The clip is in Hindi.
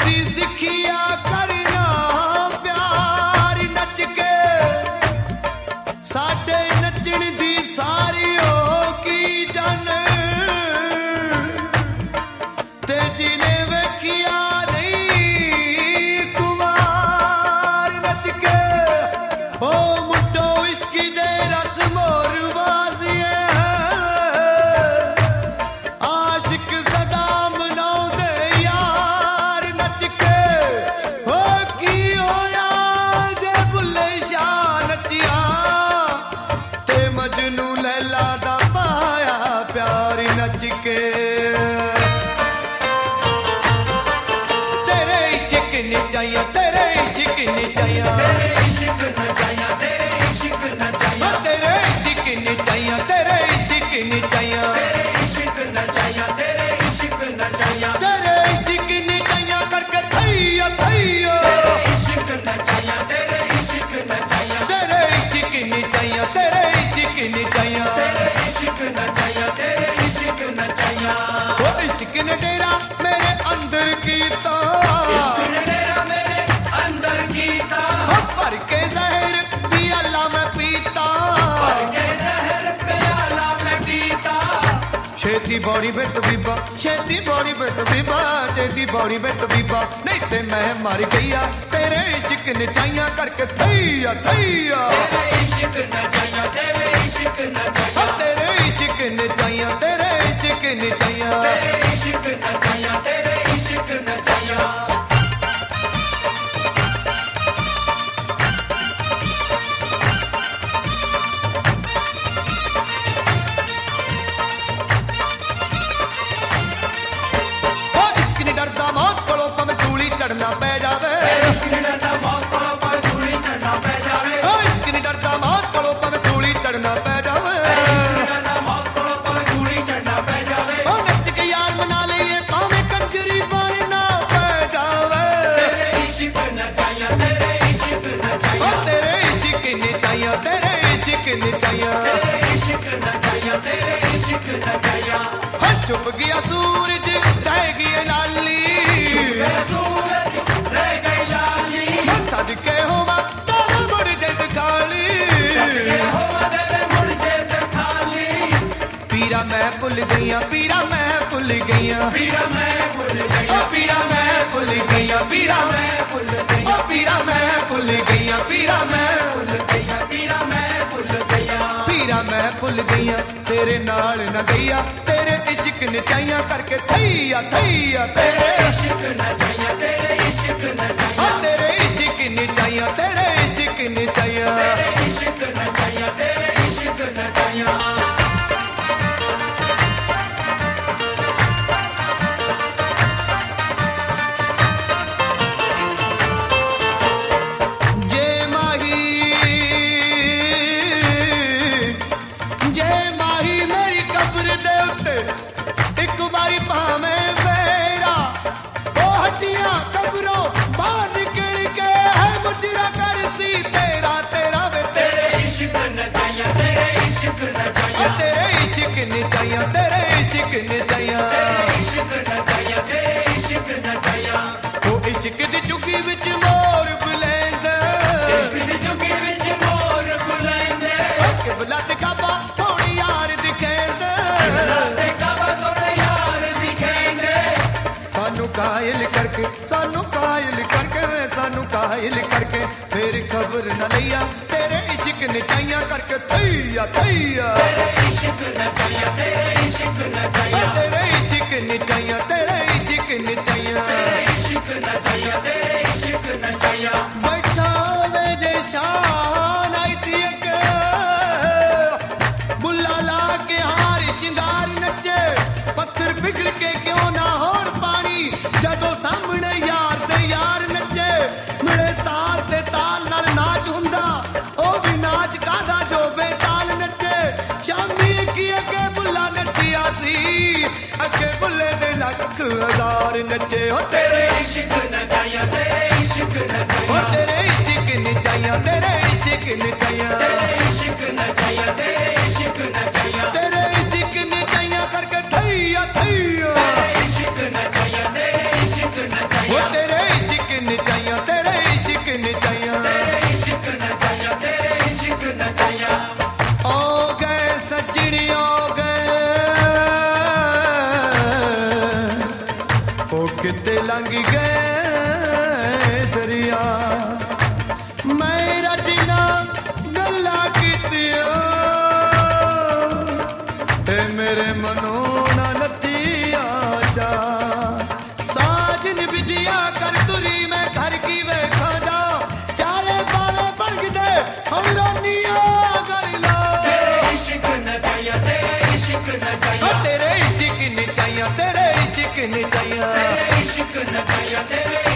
दी सिखिया करना प्यार नच के साडे नचण दी सारी हो की जन ते जिने वेखिया नहीं कुमार नच के ओ मुंडो इसकी दे रस मोर वाजिए आशिक सदा मनाउंदे यार नच के हो की होया जे बुल्ले शाह नचिया ते मजनू लैला दा पाया प्यार नच के तेरे इश्क ने जाया तेरे इश्क ने जाया तेरे इश्क न जाया तेरे इश्क न जाया तेरे इश्क ने जाया तेरे इश्क ने जाया तेरे इश्क न जाया तेरे इश्क न जाया तेरे इश्क ने जाया करके थैया थैया तेरे इश्क न जाया तेरे इश्क न जाया तेरे इश्क ने जाया तेरे इश्क ने जाया तेरे इश्क न जाया तेरे इश्क न जाया वो इश्क ने डेरा मेरे अंदर कीता इश्क ने डेरा मेरे अंदर कीता भर के जहर पियाला मैं पीता भर के जहर प्याला मैं पीता छेती बॉडी में तबीबा छेती बॉडी में तबीबा छेती बॉडी में तबीबा नहीं ते मैं मर गईया तेरे इश्क ने चाहिया करके थैया थैया तेरे इश्क न जाया तेरे इश्क न जाया तेरे इश्क ने चाहिया तेरे इश्क ने चाहिया तेरे इश्क न जाया तेरे इश्क न जाया ओ इश्क नहीं डरदा मौत कोलों भावें सूली चढ़ना पै जावे इश्क ने डरदा मौत कोलों पर सूली चढ़ना पै जावे ओ इश्क नहीं डरदा मौत कोलों भावें सूली चढ़ना पै जावे इश्क ने डरदा मौत कोलों पर सूली चढ़ना पै जावे ओ नच के यार मना लईए भावें कंजरी बनना पै जावे तेरे इश्क न जाया तेरे इश्क न ओ जाया तेरे इश्क ने चाहिया तेरे इश्क ने चाहिया तेरे इश्क न जाया तेरे इश्क न जाया हो छुप गया सूरज रह गई लाली मेरा सूरज रह गई लाली सदके होवा तेरे मुड़ जे दिखाली सदके होवा तेरे मुड़ जे दिखाली पीरा मैं भुल गईया पीरा मैं भुल गईया पीरा मैं भूल ओ गया पीरा मैं भुल गईया पीरा मैं भूल ओ गया पीरा मैं भुल गईया पीरा मैं भूल गया पीरा मैं भूल गया पीरा मैं भुल गईया तेरे नाल न गईया तेरे इश्क ने चाहिया करके थैया थैया तेरे इश्क न जाया तेरे इश्क न ओ जाया तेरे इश्क ने चाहिया तेरे इश्क ने चाहिया तेरे इश्क न जाया तेरे इश्क न जाया जे माही मेरी कब्र दे उत्ते एक बारी भावें मेरा ओ हड्डियां कब्रों बाहर निकल के है मुजरा कर सी तेरा तेरा वे तेरे इश्क न जाया तेरे इश्क न जाया तेरे इश्क ने चाहिया तेरे इश्क ने चाहिया तेरे इश्क न जाया तेरे इश्क न जाया ओ इश्क दी चुगी विच मोर बुलंद इश्क दी चुगी विच मोर बुलंदे के बुलंद काबा सोहणी यार दिखेंद राते काबा सोने यार दिखेंगे सानू कायल करके सानू कायल करके सानू कायल करके फिर खबर न लिया तेरे इश्क ने चाहिया करके थैया थैया तेरे इश्क न जाया तेरे इश्क न जाया तेरे इश्क ने चाहिया तेरे इश्क ने चाहिया तेरे इश्क न जाया तेरे इश्क न जाया बैठा वे जे शान आई थी एक बुल्ला ला के हार शिंगार नचे पत्थर पिघल के क्यों ना होर पानी जदों सामने यार ते यार नचे मिले ताल ते ताल नाल नाच हुंदा ओ भी नाच कादा जो बेताल नचे शामी की अगे बुल्ला नचिया सी अगे बुल्ले दे लख हजार नचे हो तेरे इश्क न जाया तेरे इश्क न ओ जाया तेरे इश्क ने चाहिया तेरे इश्क ने चाहिया तेरे इश्क न जाया तेरे इश्क न जाया तेरे इश्क ने चाहिया करके थैया थैया तेरे इश्क न जाया तेरे इश्क न ओ जाया तेरे लंघ गए दरिया मेरा जिना गल्ला कीतिया ते मेरे मनों ना नथी आजा साजन विदिया कर तुरी मैं घर की वेखा जा चारे पावे बन दे हम रोनिया गलिला तेरे इश्क न चाहिए तेरे इश्क न चाहिए तेरे इश्क न चाहिए तेरे इश्क न चाहिए तेरे इश्क न चाहिए तेरे